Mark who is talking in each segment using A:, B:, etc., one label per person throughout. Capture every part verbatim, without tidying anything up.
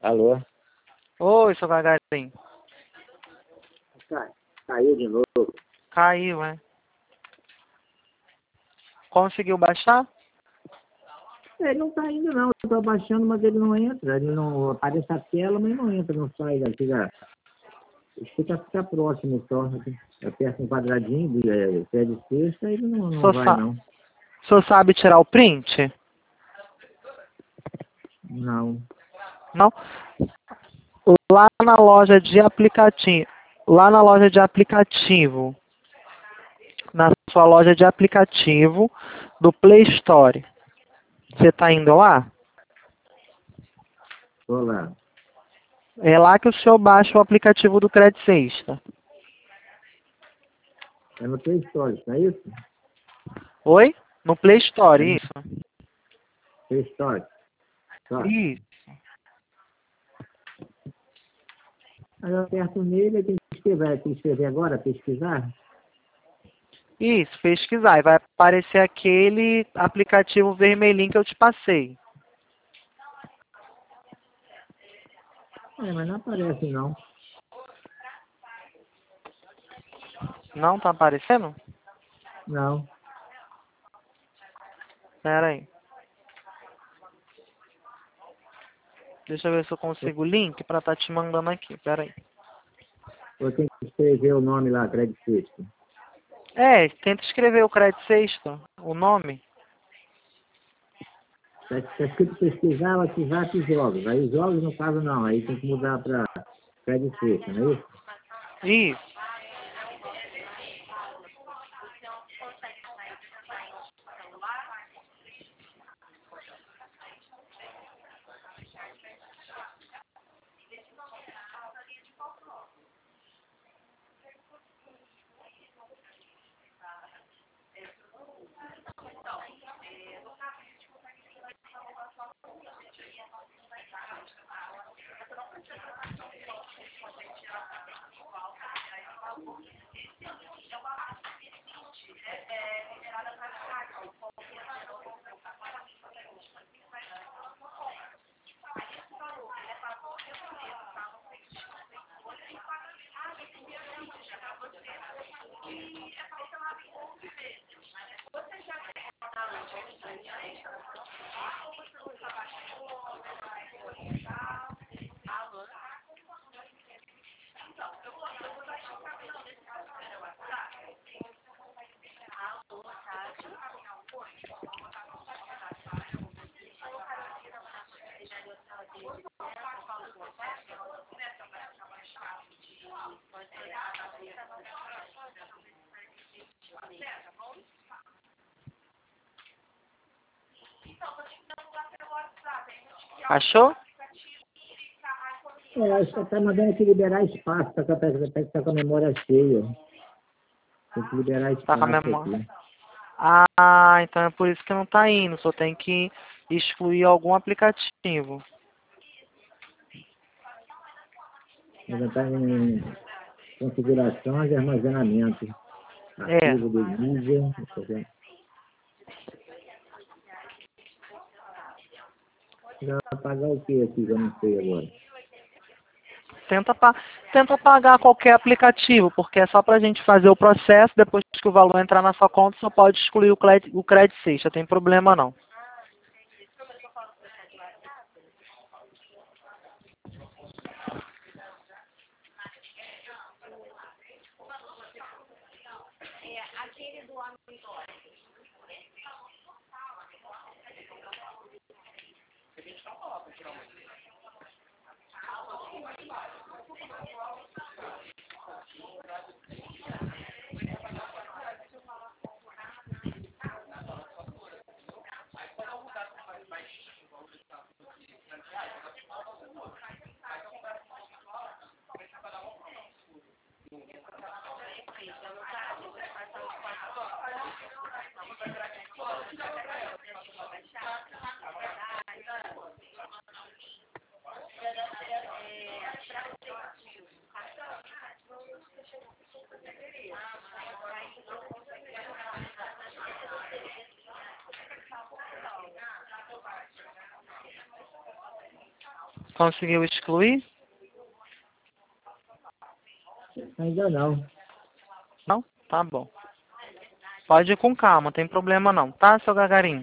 A: Alô?
B: Oi, seu Gagarinho.
A: Cai- Caiu de novo.
B: Caiu, é? Conseguiu baixar?
A: Ele não tá indo não, eu tô baixando, mas ele não entra. Ele não aparece a tela, mas não entra, não sai daqui. Já. Fica, fica próximo só. Aperta um quadradinho, é, pé de sexta, ele não, não
B: Só
A: vai
B: sa...
A: não.
B: O senhor sabe tirar o print?
A: Não.
B: Não? Lá na loja de aplicativo, lá na loja de aplicativo, na sua loja de aplicativo do Play Store, você tá indo lá?
A: Tô lá.
B: É lá que o senhor baixa o aplicativo do Credit Sexta.
A: É no Play Store, não é isso?
B: Oi? No Play Store,
A: É no
B: isso.
A: Play Store. Tá.
B: Isso.
A: Aí eu aperto nele, eu tenho que escrever, tem que escrever agora, pesquisar.
B: Isso, pesquisar. E vai aparecer aquele aplicativo vermelhinho que eu te passei.
A: É, mas não aparece não.
B: Não tá aparecendo?
A: Não.
B: Pera aí. Deixa eu ver se eu consigo o link pra tá te mandando aqui. Pera aí.
A: Eu tenho que escrever o nome lá, Credit Sexta.
B: É, tenta escrever o Credit Sexta, o nome.
A: Está escrito pesquisar, WhatsApp e jogos. Aí jogos no caso não, aí tem que mudar para Credit Sexta, não é isso?
B: Isso. Achou?
A: É, acho que está mandando que liberar espaço, está tá com a memória cheia. Tem que liberar
B: Tá com a
A: espaço
B: memória.
A: aqui.
B: Ah, então é por isso que não tá indo. Só tem que excluir algum aplicativo.
A: Ainda está em configurações e armazenamento.
B: É.
A: Arquivo de mídia. Deixa eu ver. Vai apagar o que aqui que eu não sei agora?
B: Tenta, pa tenta pagar qualquer aplicativo, porque é só pra gente fazer o processo. Depois que o valor entrar na sua conta, só pode excluir o Credit, o Credit Sexta. Tem problema não. Conseguiu excluir?
A: Ainda não.
B: Não? Tá bom. Pode ir com calma, não tem problema não, tá, seu Gagarinho?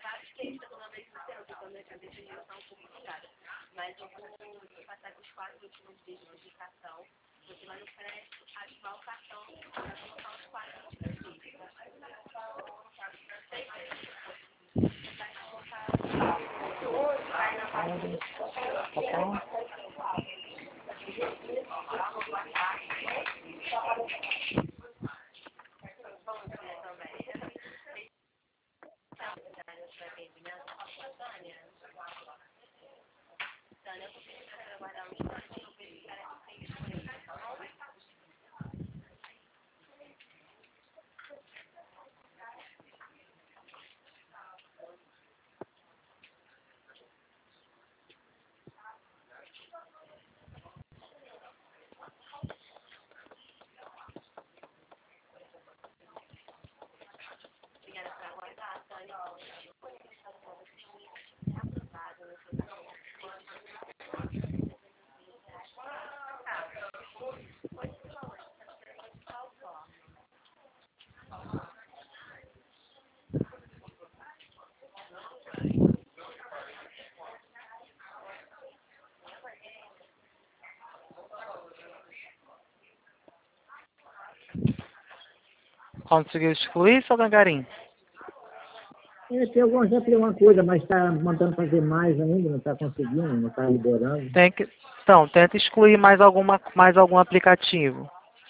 B: Conseguiu excluir, seu Gagarinho?
A: É, tem alguma, já tem uma coisa, mas está mandando fazer mais ainda, não está conseguindo, não está liberando.
B: Tem que... Então, tenta excluir mais, alguma, mais algum aplicativo.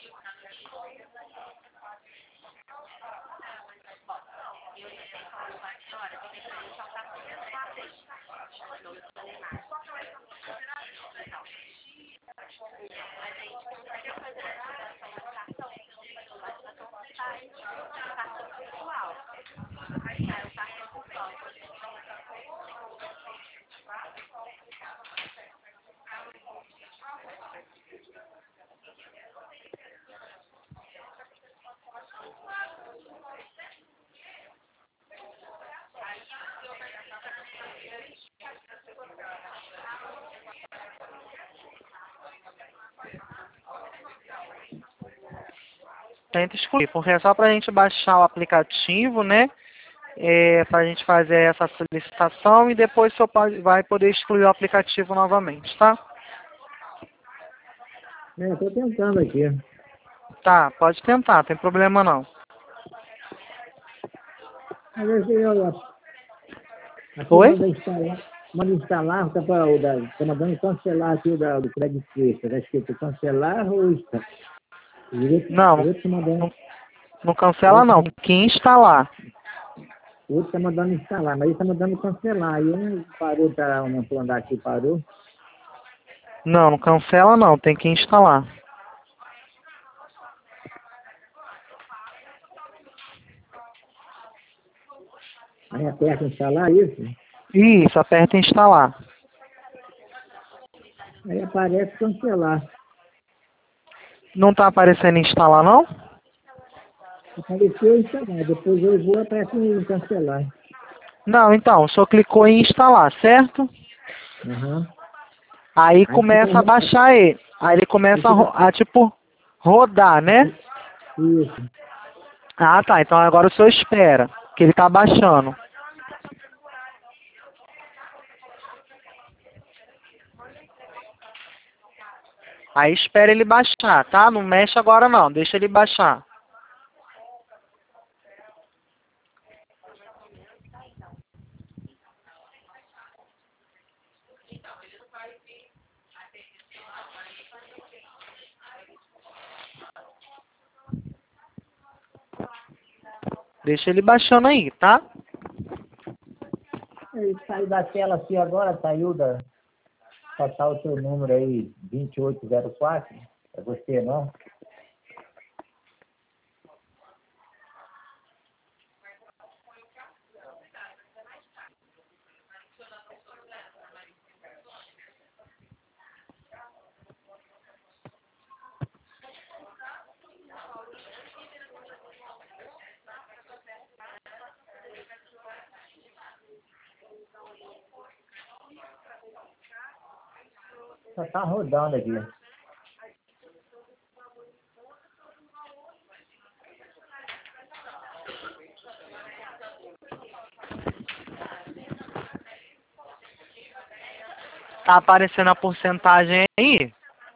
B: Tenta excluir, porque é só para a gente baixar o aplicativo, né? É, para a gente fazer essa solicitação e depois você pode, vai poder excluir o aplicativo novamente, tá?
A: É, estou tentando aqui.
B: Tá, pode tentar, não tem problema não.
A: Mas eu, eu, aqui
B: Oi?
A: manda instalar, manda instalar, está tá mandando cancelar aqui o da, do Credit Suisse. Está escrito cancelar ou está? O outro
B: Não,
A: o outro tá mandando,
B: não, não
A: o
B: cancela
A: outro,
B: não,
A: tá-
B: tem que instalar.
A: o outro tá mandando instalar, mas ele está mandando cancelar. Aí um parou, tá, um andar aqui parou.
B: Não, não cancela não, tem que instalar.
A: Aí aperta instalar isso.
B: Isso, aperta instalar.
A: Aí aparece cancelar.
B: Não tá aparecendo instalar não?
A: Apareceu instalar, depois eu vou aparece em cancelar.
B: Não, então, o senhor clicou em instalar, certo?
A: Aham.
B: Aí
A: Aí fica,
B: começa a baixar ele. Aí ele
A: aí
B: começa a, ro-
A: fica
B: a tipo, rodar, né?
A: isso.
B: Ah, tá. Então agora o senhor espera, que ele tá baixando. Aí espera ele baixar, tá? Não mexe agora não, deixa ele baixar. Deixa ele baixando aí, tá?
A: Ele saiu da tela aqui agora, saiu da. Só tá o seu número aí, vinte e oito zero quatro. É você, não? Só tá rodando aqui.
B: Tá aparecendo a porcentagem aí?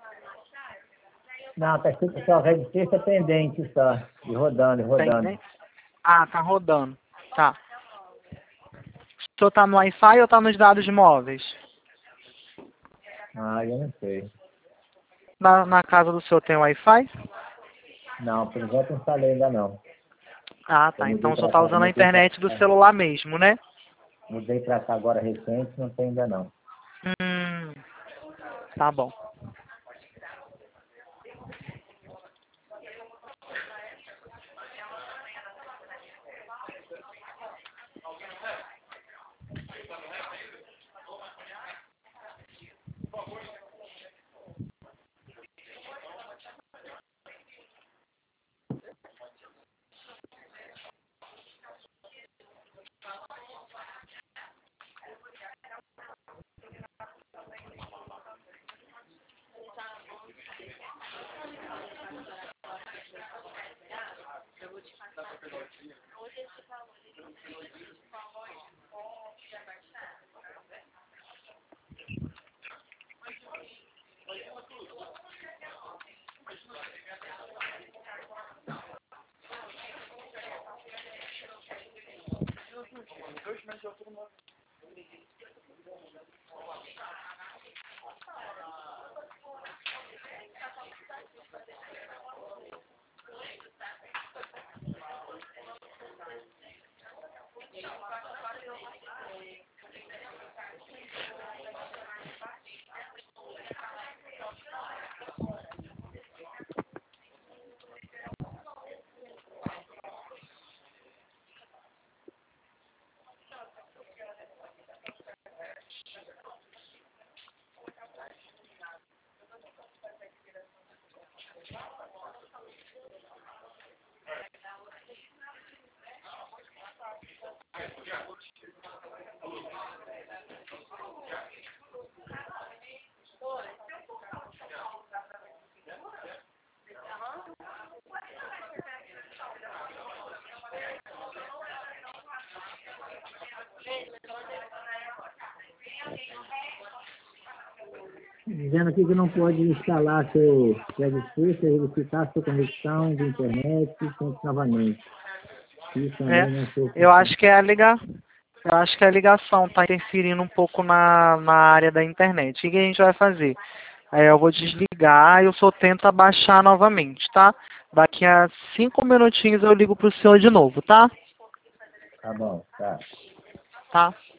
A: Não, tá escrito só registrista pendente só. E rodando, e rodando.
B: Tem, né? Ah, tá rodando. Tá. O senhor tá no Wi-Fi ou tá nos dados móveis?
A: Ah, eu não sei.
B: Na, na casa do senhor tem Wi-Fi?
A: Não, por enquanto não instalei ainda não.
B: Ah,
A: Eu
B: tá.
A: mudei
B: Então o senhor
A: pra
B: tá
A: cá,
B: usando a
A: mudei pra,
B: internet do celular mesmo, né?
A: mudei pra cá agora recente, não tem ainda não.
B: Hum, tá bom.
A: Dizendo aqui que não pode instalar seu registro, verificar sua conexão de internet sempre novamente. Isso também
B: É,
A: não foi
B: eu acho que é a liga, eu acho que a ligação tá interferindo um pouco na, na área da internet. O que a gente vai fazer? É, eu vou desligar e o senhor tenta baixar novamente, tá? Daqui a cinco minutinhos eu ligo pro senhor de novo, tá?
A: Tá bom, tá.
B: Tá?